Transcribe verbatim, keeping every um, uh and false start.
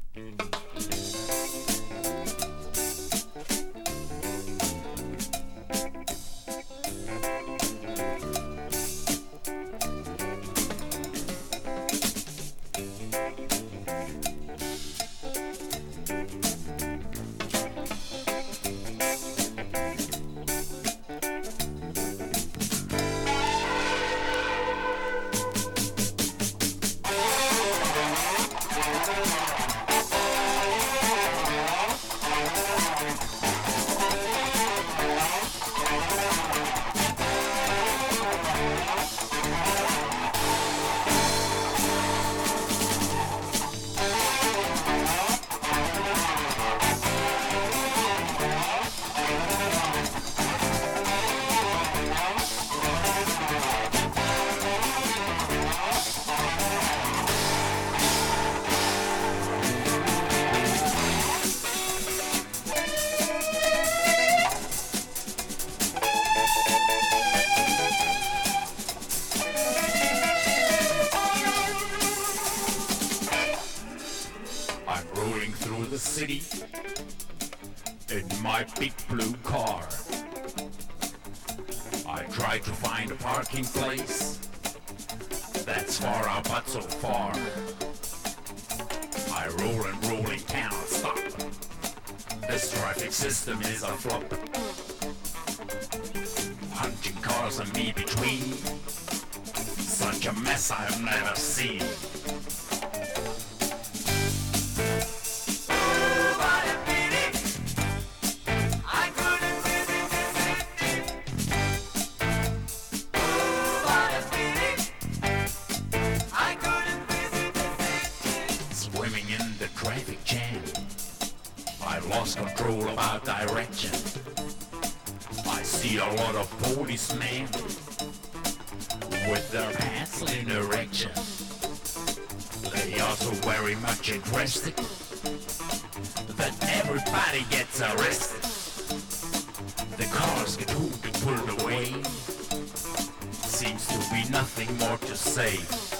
I'm rolling through the city in my big blue car. I try to find a parking place that's far out but so far. I roll and roll and cannot stop. This traffic system is a flop. Hunting cars and me between, such a mess I've never seen. Swimming in the traffic jam, I lost control about direction. I see a lot of policemen with their pants in erection. They are so very much interested that everybody gets arrested. The cars get hooted, pulled away. Seems to be nothing more to say.